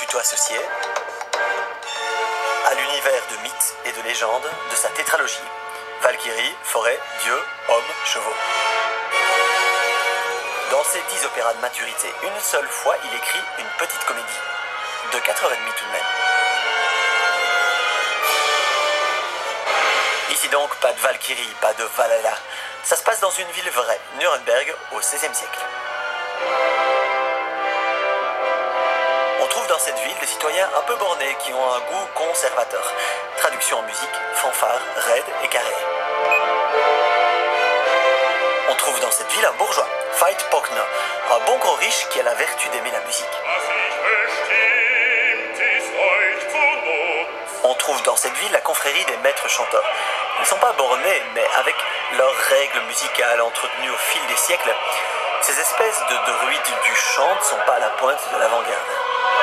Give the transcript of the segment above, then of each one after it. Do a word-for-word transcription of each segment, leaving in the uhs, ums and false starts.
plutôt associé à l'univers de mythes et de légendes de sa tétralogie. Valkyrie, forêt, dieux, hommes, chevaux. Dans ces dix opéras de maturité, une seule fois, il écrit une petite comédie. De quatre heures trente tout de même. Ici donc, pas de Valkyrie, pas de Valhalla. Ça se passe dans une ville vraie, Nuremberg, au seizième siècle. On trouve dans cette ville des citoyens un peu bornés qui ont un goût conservateur. Traduction en musique, fanfare, raide et carré. On trouve dans cette ville un bourgeois, Veit Pogner, un bon gros riche qui a la vertu d'aimer la musique. On trouve dans cette ville la confrérie des maîtres chanteurs. Ils ne sont pas bornés, mais avec leurs règles musicales entretenues au fil des siècles, ces espèces de druides du chant ne sont pas à la pointe de l'avant-garde.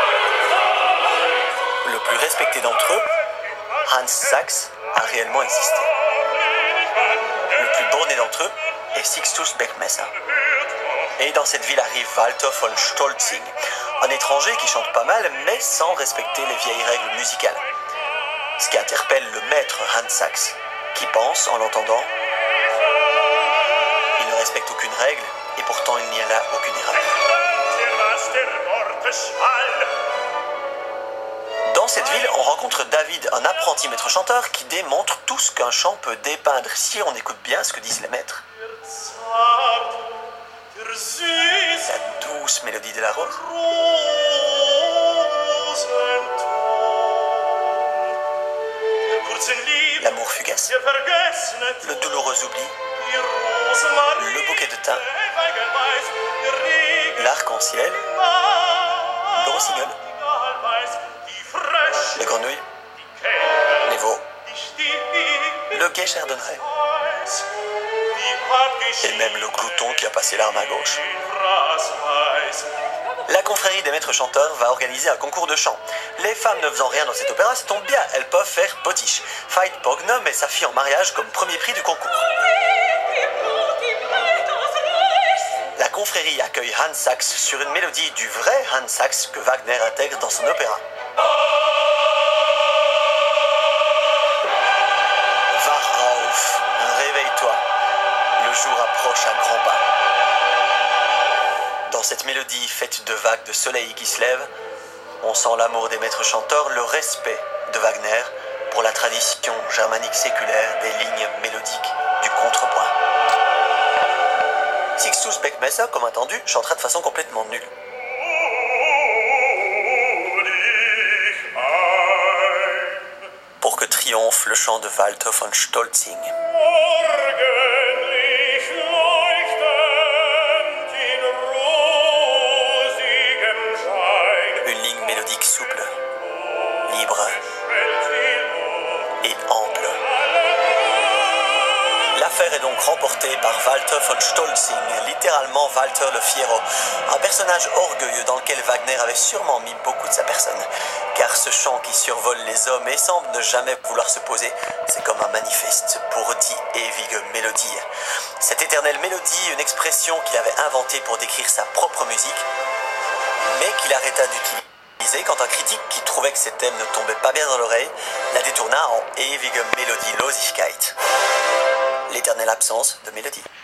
Le plus respecté d'entre eux, Hans Sachs, a réellement existé. Le plus borné d'entre eux est Sixtus Beckmesser. Et dans cette ville arrive Walter von Stolzing, un étranger qui chante pas mal, mais sans respecter les vieilles règles musicales. Ce qui interpelle le maître Hans Sachs, qui pense, en l'entendant, il ne respecte aucune règle, et pourtant il n'y a là aucune erreur. Dans cette ville, on rencontre David, un apprenti maître-chanteur qui démontre tout ce qu'un chant peut dépeindre si on écoute bien ce que disent les maîtres. La douce mélodie de la rose. L'amour fugace. Le douloureux oubli. Le bouquet de thym. L'arc-en-ciel. Le rossignol. Les grenouilles. Les veaux. Le gai chardonneret. Et même le glouton qui a passé l'arme à gauche. La confrérie des maîtres chanteurs va organiser un concours de chant. Les femmes ne faisant rien dans cet opéra, ça tombe bien, elles peuvent faire potiche. Veit Pogner met sa fille en mariage comme premier prix du concours. La confrérie accueille Hans Sachs sur une mélodie du vrai Hans Sachs que Wagner intègre dans son opéra. Wach auf, réveille-toi, le jour approche à grands pas. Dans cette mélodie faite de vagues de soleil qui se lèvent, on sent l'amour des maîtres chanteurs, le respect de Wagner pour la tradition germanique séculaire des lignes mélodiques du contrepoint. Sixtus Beckmesser, comme attendu, chantera de façon complètement nulle. Pour que triomphe le chant de Walter von Stolzing. Une ligne mélodique souple, libre et ample. L'affaire est donc remportée par Walter von Stolzing, littéralement Walter le Fiero, un personnage orgueilleux dans lequel Wagner avait sûrement mis beaucoup de sa personne. Car ce chant qui survole les hommes et semble ne jamais vouloir se poser, c'est comme un manifeste pour Die ewige Melodie. Cette éternelle mélodie, une expression qu'il avait inventée pour décrire sa propre musique, mais qu'il arrêta d'utiliser quand un critique qui trouvait que ces thèmes ne tombaient pas bien dans l'oreille la détourna en Ewige Melodielosigkeit, l'éternelle absence de mélodie.